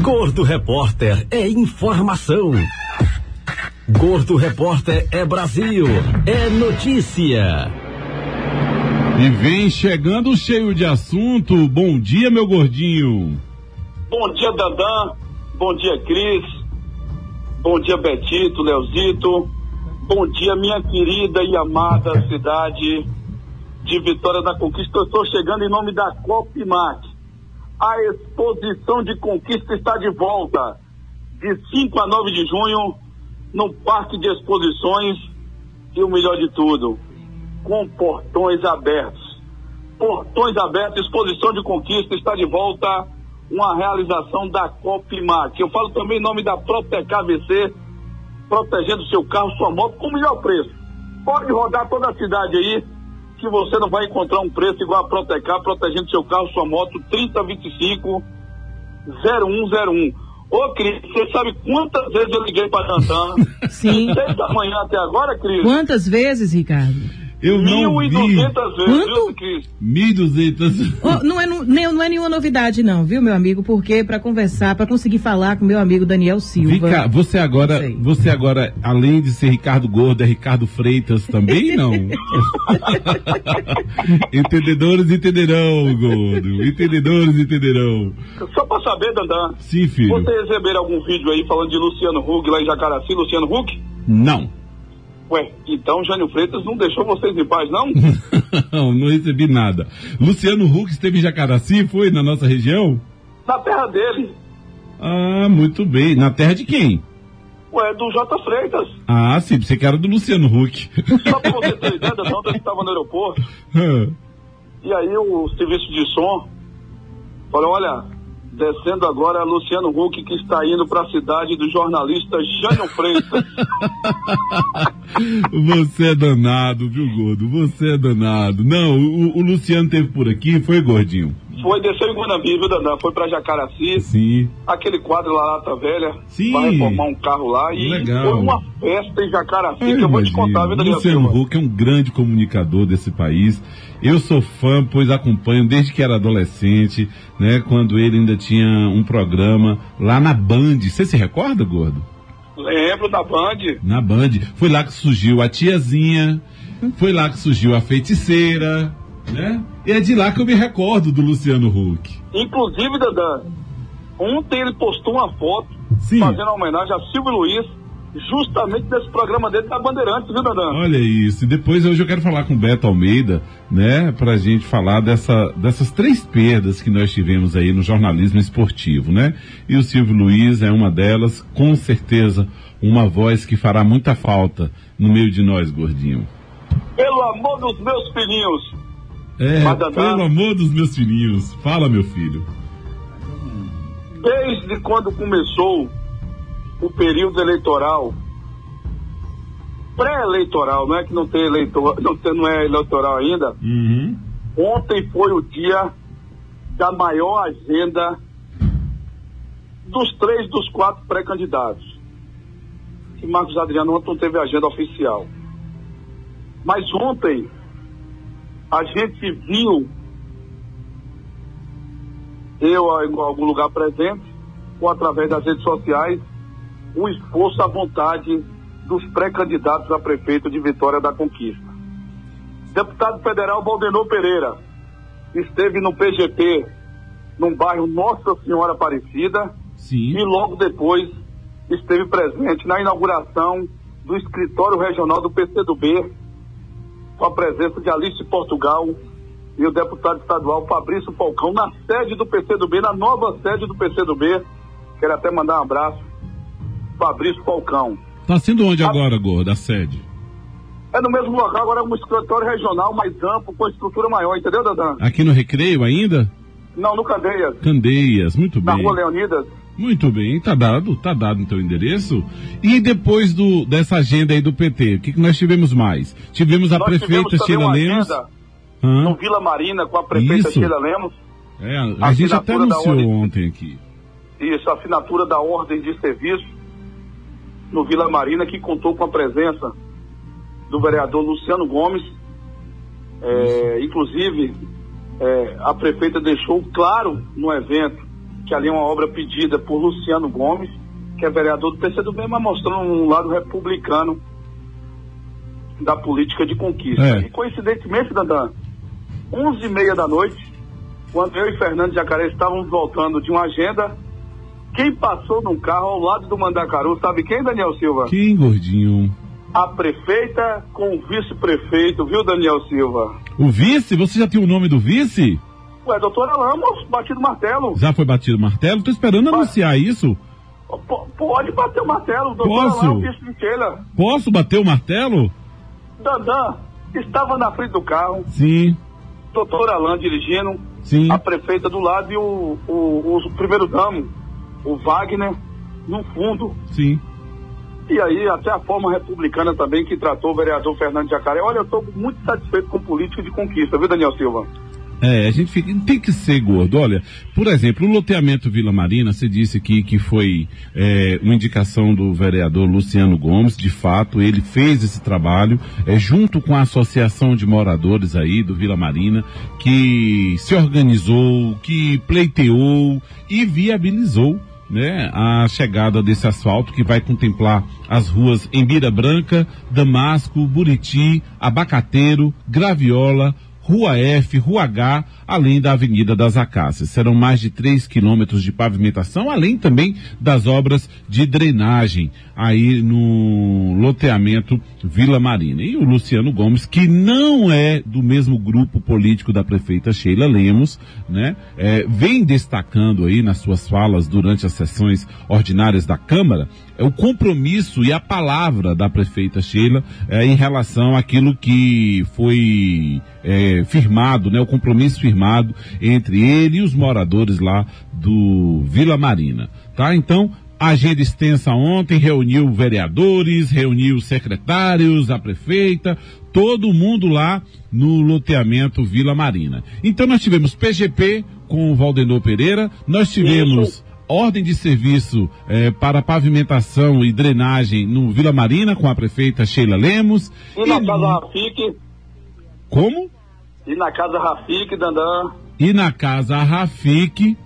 Gordo Repórter é informação. Gordo Repórter é Brasil, é notícia. E vem chegando cheio de assunto. Bom dia, meu gordinho. Bom dia, Dandan. Bom dia, Cris. Bom dia, Betito, Leozito. Bom dia, minha querida e amada cidade de Vitória da Conquista. Eu estou chegando em nome da Copmac. A exposição de Conquista está de volta, de 5 a 9 de junho, no Parque de Exposições, e o melhor de tudo, com portões abertos. Portões abertos, exposição de Conquista está de volta, uma realização da Copmac. Eu falo também em nome da Protecar VC, protegendo seu carro, sua moto, com o melhor preço. Pode rodar toda a cidade aí, que você não vai encontrar um preço igual a Protecar, protegendo seu carro, sua moto, 3025-0101. Ô, Cris, você sabe quantas vezes eu liguei para Dandan? Sim. 6 da manhã até agora, Cris? Quantas vezes, Ricardo? Eu não vi. 1.200 vezes, viu, Cris? 1.200. Oh, não é nenhuma novidade não, viu, meu amigo? Porque para conversar, para conseguir falar com meu amigo Daniel Silva. Rica, você agora, além de ser Ricardo Gordo, é Ricardo Freitas também, não? Entendedores entenderão, Gordo. Entendedores entenderão. Só para saber, Dandan. Sim, filho. Vocês receberam algum vídeo aí falando de Luciano Huck lá em Jacaraci, Luciano Huck? Não. Ué, então Jânio Freitas não deixou vocês em paz, não? Não recebi nada. Luciano Huck esteve em Jacaraci, foi na nossa região? Na terra dele. Ah, muito bem. Na terra de quem? Ué, do J. Freitas. Ah, sim, você que era do Luciano Huck. Só pra você ter ideia, ontem eu estava no aeroporto. E aí o serviço de som falou, olha, descendo agora Luciano Huck, que está indo para a cidade do jornalista Jânio Freitas. Você é danado, viu, Gordo? Você é danado. Não, o Luciano teve por aqui, foi, Gordinho? Foi, desceu em Guanambi, viu, Dandan? Foi para Jacaraci. Sim. Aquele quadro lá, Lata Velha. Sim. Vai reformar um carro lá. E legal. foi uma festa em Jacaraci, que eu vou te contar, viu, Daniel Luciano Silva? Huck é um grande comunicador desse país. Eu sou fã, pois acompanho desde que era adolescente, né? Quando ele ainda tinha um programa lá na Band. Você se recorda, Gordo? Lembro da Band. Na Band. Foi lá que surgiu a Tiazinha, foi lá que surgiu a Feiticeira, né? E é de lá que eu me recordo do Luciano Huck. Inclusive, Dandan, ontem ele postou uma foto, Sim, fazendo uma homenagem a Silvio Luiz, justamente desse programa dele da Bandeirantes, viu, Dandan? Olha isso. E depois hoje eu quero falar com o Beto Almeida, né? Pra gente falar dessas 3 perdas que nós tivemos aí no jornalismo esportivo, né? E o Silvio Luiz é uma delas, com certeza uma voz que fará muita falta no meio de nós, Gordinho. Pelo amor dos meus filhinhos. Pelo amor dos meus filhinhos. Fala, meu filho. Desde quando começou o período eleitoral, pré-eleitoral, não é que não tem eleitor, não é eleitoral ainda. Uhum. Ontem foi o dia da maior agenda dos 3 dos 4 pré-candidatos. E Marcos Adriano ontem não teve agenda oficial. Mas ontem a gente viu, eu em algum lugar presente, ou através das redes sociais, o esforço à vontade dos pré-candidatos a prefeito de Vitória da Conquista. Deputado federal Valdenor Pereira esteve no PGP, num bairro Nossa Senhora Aparecida. Sim. E logo depois esteve presente na inauguração do escritório regional do PCdoB, com a presença de Alice Portugal e o deputado estadual Fabrício Falcão, na sede do PCdoB, na nova sede do PCdoB. Quero até mandar um abraço, Fabrício Falcão. Tá sendo onde agora, Gordo, a sede? É no mesmo local, agora é um escritório regional mais amplo, com estrutura maior, entendeu, Dandan? Aqui no Recreio ainda? Não, no Candeias. Candeias, muito bem. Na Rua Leonidas. Muito bem, tá dado então o endereço. E depois dessa agenda aí do PT, o que nós tivemos mais? Tivemos a prefeita Sheila Lemos. No Vila Marina, com a prefeita Sheila Lemos. A gente até anunciou ontem aqui. Isso, a assinatura da ordem de serviço no Vila Marina, que contou com a presença do vereador Luciano Gomes. Inclusive, a prefeita deixou claro no evento que ali é uma obra pedida por Luciano Gomes, que é vereador do PCdoB, mas mostrando um lado republicano da política de conquista. E coincidentemente, Dandan, 11h30 da noite, quando eu e Fernando Jacaré estávamos voltando de uma agenda, quem passou num carro ao lado do Mandacaru, sabe quem, Daniel Silva? Quem, gordinho? A prefeita com o vice-prefeito, viu, Daniel Silva? O vice? Você já tem o nome do vice? Ué, doutora Lamos, batido martelo. Já foi batido o martelo? Tô esperando anunciar isso. Pode bater o martelo, doutora Lamos, vice de Sheila. Posso bater o martelo? Dandan estava na frente do carro. Sim. Doutor Alain dirigindo. Sim. A prefeita do lado e o primeiro damo, o Wagner, no fundo. Sim. E aí, até a forma republicana também que tratou o vereador Fernando Jacaré. Olha, eu estou muito satisfeito com política de conquista, viu, Daniel Silva? A gente tem que ser gordo. Olha, por exemplo, o loteamento Vila Marina, você disse aqui que foi uma indicação do vereador Luciano Gomes. De fato, ele fez esse trabalho junto com a associação de moradores aí do Vila Marina, que se organizou, que pleiteou e viabilizou, né, a chegada desse asfalto que vai contemplar as ruas Embira Branca, Damasco, Buriti, Abacateiro, Graviola, Rua F, Rua H, além da Avenida das Acácias. Serão mais de 3 quilômetros de pavimentação, além também das obras de drenagem aí no loteamento Vila Marina. E o Luciano Gomes, que não é do mesmo grupo político da prefeita Sheila Lemos, né, vem destacando aí nas suas falas durante as sessões ordinárias da Câmara, o compromisso e a palavra da prefeita Sheila em relação àquilo que foi firmado, né, o compromisso firmado entre ele e os moradores lá do Vila Marina, tá? Então, a agenda extensa ontem reuniu vereadores, reuniu secretários, a prefeita, todo mundo lá no loteamento Vila Marina. Então nós tivemos PGP com o Valdenor Pereira, nós tivemos ordem de serviço para pavimentação e drenagem no Vila Marina com a prefeita Sheila Lemos. E na Casa Rafik. Como? E na Casa Rafik, Dandan. E na Casa Rafik,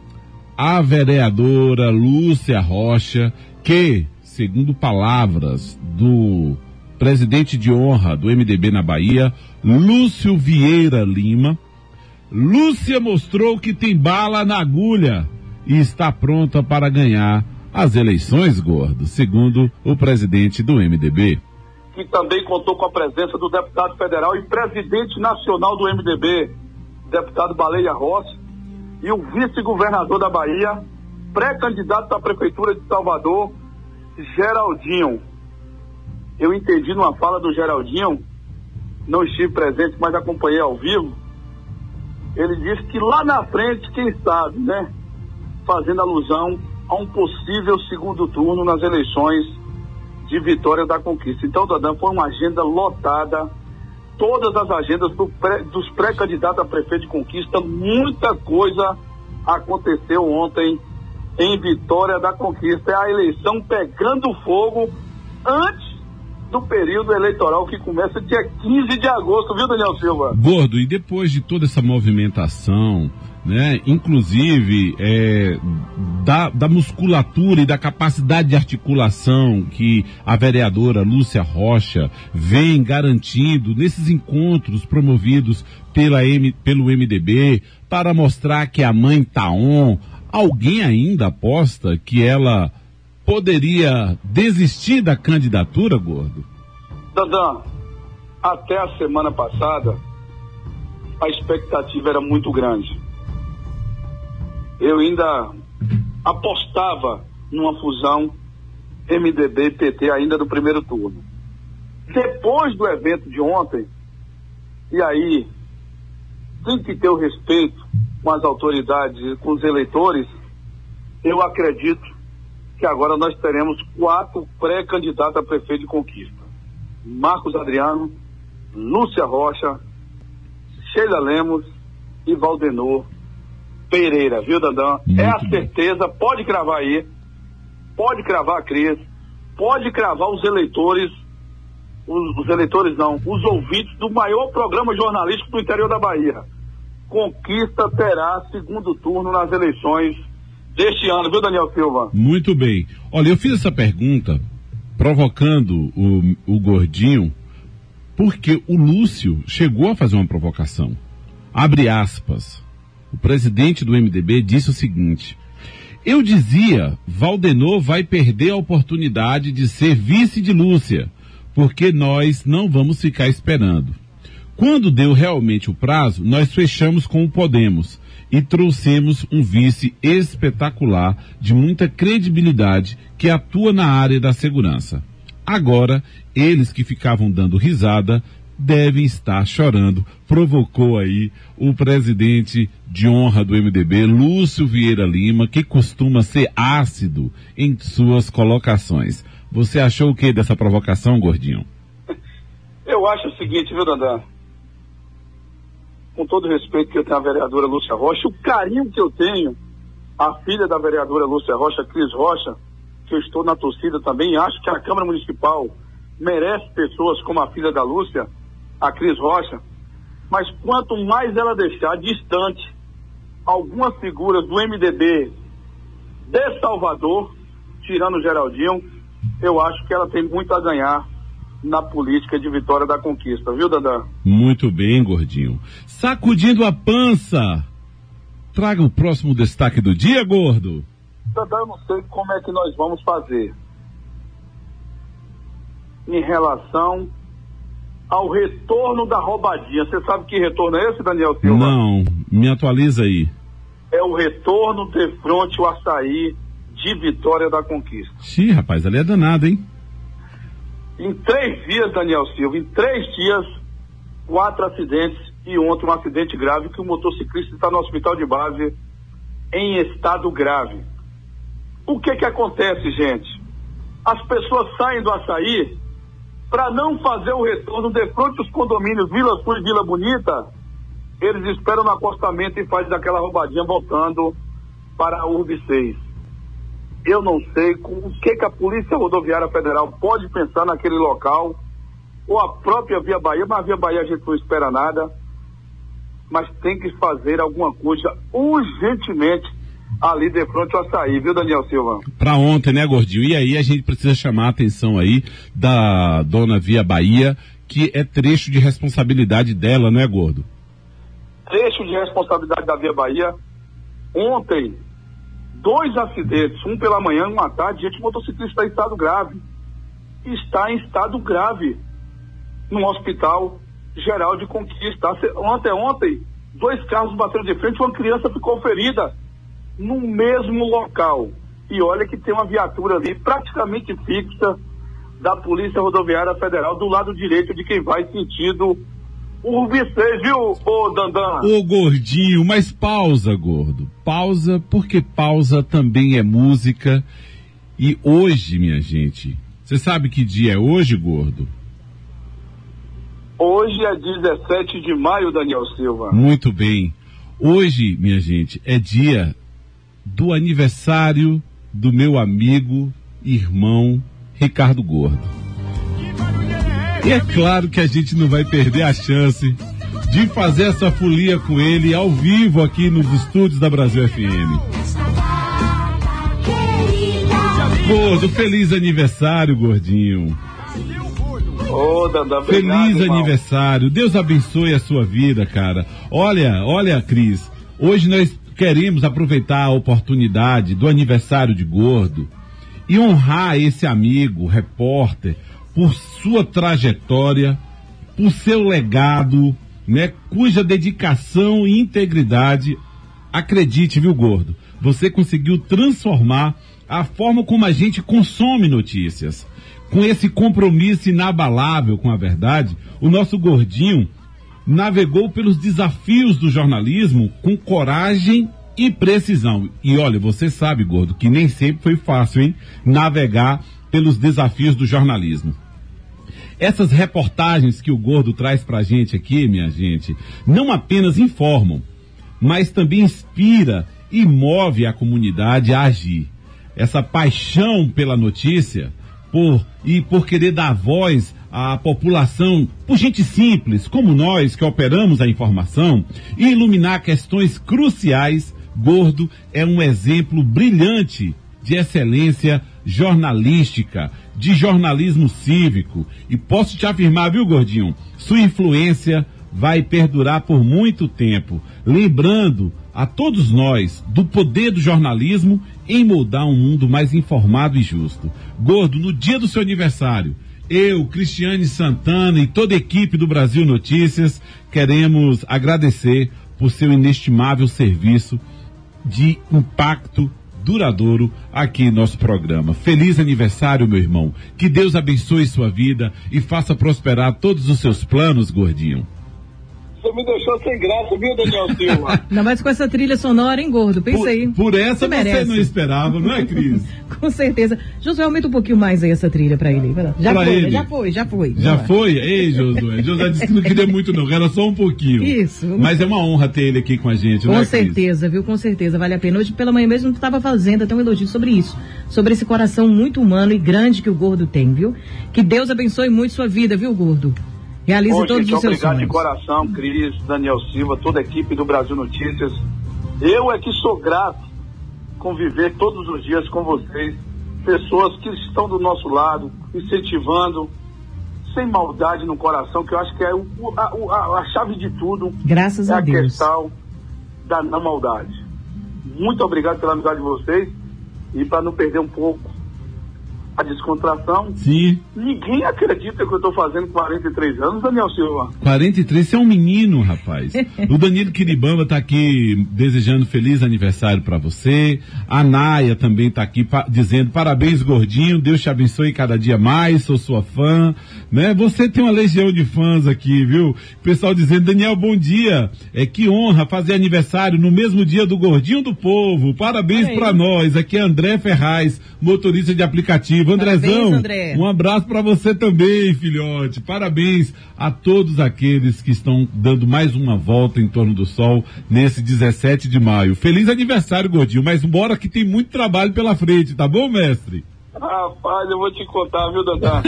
a vereadora Lúcia Rocha, que, segundo palavras do presidente de honra do MDB na Bahia, Lúcio Vieira Lima, Lúcia mostrou que tem bala na agulha e está pronta para ganhar as eleições, gordo, segundo o presidente do MDB. Que também contou com a presença do deputado federal e presidente nacional do MDB, deputado Baleia Rossi, e o vice-governador da Bahia, pré-candidato à prefeitura de Salvador, Geraldinho. Eu entendi numa fala do Geraldinho, não estive presente, mas acompanhei ao vivo, ele disse que lá na frente, quem sabe, né, fazendo alusão a um possível segundo turno nas eleições de Vitória da Conquista. Então, Dandan, foi uma agenda lotada, todas as agendas dos pré-candidatos a prefeito de Conquista, muita coisa aconteceu ontem em Vitória da Conquista. É a eleição pegando fogo antes do período eleitoral que começa dia 15 de agosto, viu, Daniel Silva? Gordo, e depois de toda essa movimentação, né, inclusive da musculatura e da capacidade de articulação que a vereadora Lúcia Rocha vem garantindo nesses encontros promovidos pelo MDB para mostrar que a mãe tá on, alguém ainda aposta que ela poderia desistir da candidatura, gordo? Dandan, até a semana passada a expectativa era muito grande. Eu ainda apostava numa fusão MDB e PT ainda no primeiro turno. Depois do evento de ontem, e aí tem que ter o respeito com as autoridades, com os eleitores, eu acredito que agora nós teremos 4 pré-candidatos a prefeito de Conquista. Marcos Adriano, Lúcia Rocha, Sheila Lemos e Valdenor Pereira, viu, Dandan? É a certeza, pode cravar aí, pode cravar a Cris, pode cravar os eleitores, os eleitores não, os ouvintes do maior programa jornalístico do interior da Bahia. Conquista terá segundo turno nas eleições deste ano, viu, Daniel Silva? Muito bem. Olha, eu fiz essa pergunta provocando o Gordinho, porque o Lúcio chegou a fazer uma provocação. Abre aspas. O presidente do MDB disse o seguinte: eu dizia, Valdenor vai perder a oportunidade de ser vice de Lúcia, porque nós não vamos ficar esperando. Quando deu realmente o prazo, nós fechamos com o Podemos e trouxemos um vice espetacular, de muita credibilidade, que atua na área da segurança. Agora, eles que ficavam dando risada devem estar chorando. Provocou aí o presidente de honra do MDB, Lúcio Vieira Lima, que costuma ser ácido em suas colocações. Você achou o que dessa provocação, Gordinho? Eu acho o seguinte, viu, Dandan? Com todo o respeito que eu tenho à vereadora Lúcia Rocha, o carinho que eu tenho à filha da vereadora Lúcia Rocha, Cris Rocha, que eu estou na torcida também, acho que a Câmara Municipal merece pessoas como a filha da Lúcia, a Cris Rocha, mas quanto mais ela deixar distante algumas figuras do MDB de Salvador, tirando o Geraldinho, eu acho que ela tem muito a ganhar na política de Vitória da Conquista, viu, Dandan? Muito bem, Gordinho. Sacudindo a pança. Traga o próximo destaque do dia, Gordo. Dandan, eu não sei como é que nós vamos fazer em relação ao retorno da roubadinha. Você sabe que retorno é esse, Daniel Silva? Não, me atualiza aí. É o retorno de fronte o Açaí de Vitória da Conquista. Xiii, rapaz, ali é danado, hein? Em 3 dias, Daniel Silva, em 3 dias, 4 acidentes e ontem um acidente grave que o motociclista está no hospital de base em estado grave. O que acontece, gente? As pessoas saem do Açaí para não fazer o retorno de frente aos condomínios Vila Sul e Vila Bonita. Eles esperam no acostamento e fazem aquela roubadinha voltando para a Urb 6. Eu não sei o que a Polícia Rodoviária Federal pode pensar naquele local, ou a própria Via Bahia, mas a Via Bahia a gente não espera nada, mas tem que fazer alguma coisa urgentemente ali de frente ao Açaí, viu, Daniel Silva? Para ontem, né, Gordinho? E aí a gente precisa chamar a atenção aí da dona Via Bahia, que é trecho de responsabilidade dela, não é, Gordo? Trecho de responsabilidade da Via Bahia. Ontem, 2 acidentes, um pela manhã e um à tarde, gente, o motociclista está em estado grave. Está em estado grave no Hospital Geral de Conquista. Ontem, 2 carros bateram de frente, uma criança ficou ferida no mesmo local. E olha que tem uma viatura ali praticamente fixa da Polícia Rodoviária Federal do lado direito de quem vai sentido Urb 6, viu, ô Dandan? Ô Gordinho, mas pausa, Gordo. Pausa, porque pausa também é música. E hoje, minha gente, você sabe que dia é hoje, Gordo? Hoje é 17 de maio, Daniel Silva. Muito bem. Hoje, minha gente, é dia do aniversário do meu amigo, irmão, Ricardo Gordo. E é claro que a gente não vai perder a chance de fazer essa folia com ele ao vivo aqui nos estúdios da Brasil FM. Gordo, feliz aniversário, Gordinho. Ô, Dandan, feliz irmão. Aniversário. Deus abençoe a sua vida, cara. Olha, Cris, hoje nós queremos aproveitar a oportunidade do aniversário de Gordo e honrar esse amigo, repórter, por sua trajetória, por seu legado, né, cuja dedicação e integridade, acredite, viu, Gordo, você conseguiu transformar a forma como a gente consome notícias. Com esse compromisso inabalável com a verdade, o nosso Gordinho navegou pelos desafios do jornalismo com coragem e precisão. E olha, você sabe, Gordo, que nem sempre foi fácil, hein, navegar pelos desafios do jornalismo. Essas reportagens que o Gordo traz pra gente aqui, minha gente, não apenas informam, mas também inspira e move a comunidade a agir. Essa paixão pela notícia, por querer dar voz à população, por gente simples, como nós que operamos a informação, e iluminar questões cruciais, Gordo é um exemplo brilhante de excelência jornalística, de jornalismo cívico. E posso te afirmar, viu, Gordinho? Sua influência vai perdurar por muito tempo, lembrando a todos nós do poder do jornalismo em moldar um mundo mais informado e justo. Gordo, no dia do seu aniversário, eu, Cristiane Santana e toda a equipe do Brasil Notícias queremos agradecer por seu inestimável serviço de impacto duradouro aqui em nosso programa. Feliz aniversário, meu irmão. Que Deus abençoe sua vida e faça prosperar todos os seus planos, Gordinho. Você me deixou sem graça, viu, Daniel Silva? Ainda mais com essa trilha sonora, hein, Gordo? Pensa aí. Por essa você não esperava, não é, Cris? Com certeza. Josué, aumenta um pouquinho mais aí essa trilha pra ele. Já foi. Já foi? Ei, Josué. Josué disse que não queria muito não, era só um pouquinho. Isso. Mas é uma honra ter ele aqui com a gente, com não é, certeza, Cris? Viu? Com certeza, vale a pena. Hoje pela manhã mesmo tu estava fazendo até um elogio sobre isso. Sobre esse coração muito humano e grande que o Gordo tem, viu? Que Deus abençoe muito sua vida, viu, Gordo? Realize todos os seus obrigado sonhos. De coração, Cris, Daniel Silva, toda a equipe do Brasil Notícias. Eu é que sou grato conviver todos os dias com vocês, pessoas que estão do nosso lado, incentivando, sem maldade no coração, que eu acho que é a chave de tudo. Graças a Deus. É a questão da não maldade. Muito obrigado pela amizade de vocês e para não perder um pouco a descontração. Sim. Ninguém acredita que eu estou fazendo 43 anos, Daniel Silva. 43, você é um menino, rapaz. O Danilo Quiribamba tá aqui desejando feliz aniversário para você. A Naya também tá aqui dizendo parabéns, Gordinho, Deus te abençoe cada dia mais, sou sua fã, né? Você tem uma legião de fãs aqui, viu? O pessoal dizendo, Daniel, bom dia, que honra fazer aniversário no mesmo dia do Gordinho do Povo, parabéns para nós. Aqui é André Ferraz, motorista de aplicativo. Andrezão, parabéns, André. Um abraço para você também, filhote. Parabéns a todos aqueles que estão dando mais uma volta em torno do sol nesse 17 de maio. Feliz aniversário, Gordinho, mas bora que tem muito trabalho pela frente, tá bom, mestre? Rapaz, eu vou te contar, viu, Dandá?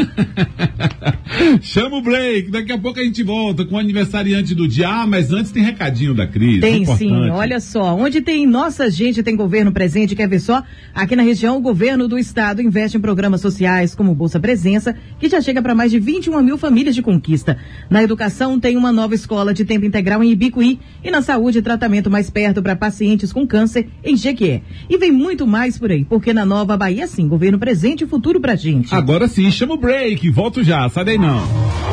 Chama o break, daqui a pouco a gente volta com o aniversariante do dia. Mas antes tem recadinho da Cris. Tem sim, olha só, onde tem nossa gente, tem governo presente, quer ver só? Aqui na região, o governo do estado investe em programas sociais como Bolsa Presença, que já chega para mais de 21 mil famílias de conquista. Na educação, tem uma nova escola de tempo integral em Ibicuí e na saúde, tratamento mais perto para pacientes com câncer em Jequié. E vem muito mais por aí, porque na Nova Bahia, sim, governo presente e futuro pra gente. Agora sim, chama o break, volto já, sai daí não.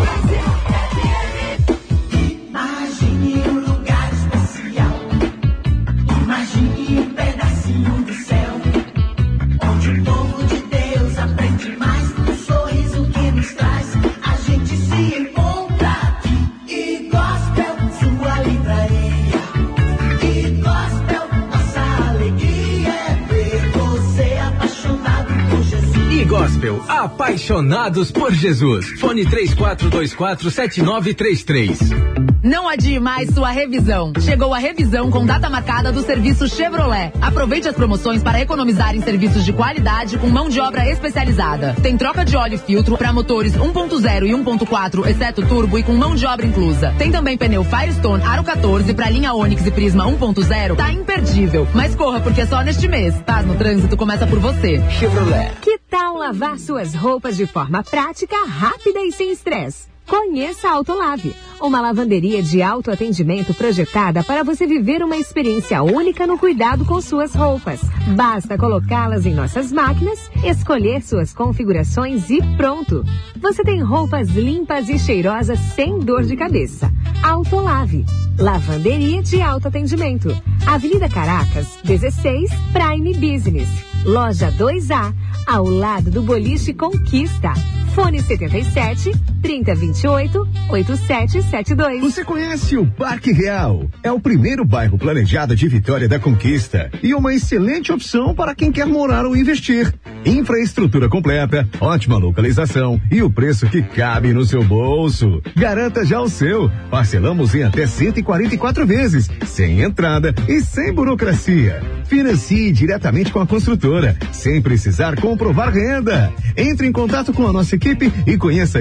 Imagine um lugar especial, imagine um pedacinho do céu, onde o povo de Deus aprende mais, um sorriso que nos traz, a gente se encontra aqui. E gospel, sua livraria, e gospel, nossa alegria é ver você apaixonado por Jesus. E gospel, apaixonados por Jesus. Fone 34247933. Não adie mais sua revisão. Chegou a revisão com data marcada do serviço Chevrolet. Aproveite as promoções para economizar em serviços de qualidade com mão de obra especializada. Tem troca de óleo e filtro para motores 1.0 e 1.4, exceto turbo e com mão de obra inclusa. Tem também pneu Firestone Aro 14 para linha Onix e Prisma 1.0. Tá imperdível. Mas corra porque é só neste mês. Paz no trânsito começa por você. Chevrolet. Que tal lavar suas roupas de forma prática, rápida e sem estresse? Conheça a Autolave, uma lavanderia de autoatendimento projetada para você viver uma experiência única no cuidado com suas roupas. Basta colocá-las em nossas máquinas, escolher suas configurações e pronto. Você tem roupas limpas e cheirosas sem dor de cabeça. Autolave, lavanderia de autoatendimento. Avenida Caracas, 16, Prime Business. Loja 2A, ao lado do Boliche Conquista. Fone 77 3028 8772. Você conhece o Parque Real? É o primeiro bairro planejado de Vitória da Conquista e uma excelente opção para quem quer morar ou investir. Infraestrutura completa, ótima localização e o preço que cabe no seu bolso. Garanta já o seu. Parcelamos em até 144 vezes, sem entrada e sem burocracia. Financie diretamente com a construtora, sem precisar comprovar renda. Entre em contato com a nossa equipe e conheça esse sucesso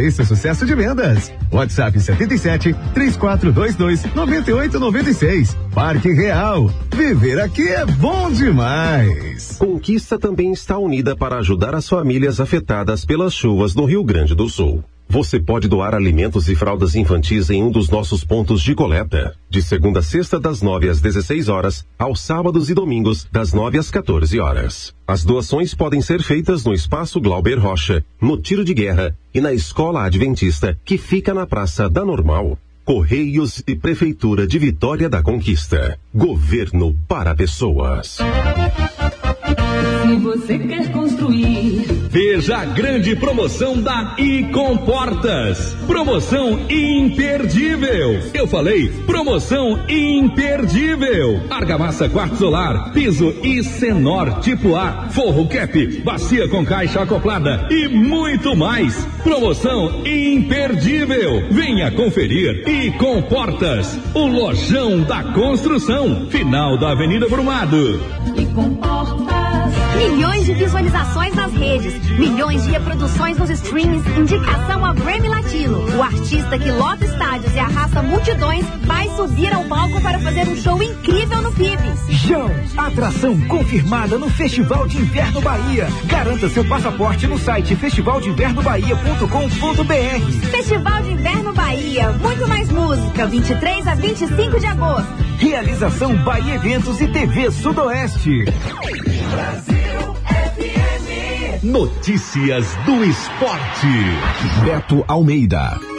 processo de vendas. WhatsApp 77 3422 9896. Parque Real. Viver aqui é bom demais. Conquista também está unida para ajudar as famílias afetadas pelas chuvas no Rio Grande do Sul. Você pode doar alimentos e fraldas infantis em um dos nossos pontos de coleta. De segunda a sexta, das 9 às 16 horas, aos sábados e domingos, das 9 às 14 horas. As doações podem ser feitas no Espaço Glauber Rocha, no Tiro de Guerra e na Escola Adventista, que fica na Praça da Normal. Correios e Prefeitura de Vitória da Conquista. Governo para pessoas. Se você quer construir, veja a grande promoção da Icomportas. Promoção imperdível. Eu falei, promoção imperdível. Argamassa quarto solar, piso Isenor tipo A, forro cap, bacia com caixa acoplada e muito mais. Promoção imperdível. Venha conferir. Icomportas, o lojão da construção. Final da Avenida Brumado. Icomportas. Milhões de visualizações nas redes, milhões de reproduções nos streamings, indicação a Grammy Latino. O artista que lota estádios e arrasta multidões vai subir ao palco para fazer um show incrível no PIBs. João, atração confirmada no Festival de Inverno Bahia. Garanta seu passaporte no site festivaldeinvernoBahia.com.br. Festival de Inverno Bahia, muito mais música, 23 a 25 de agosto. Realização Bahia Eventos e TV Sudoeste. Brasil FM. Notícias do esporte. Beto Almeida.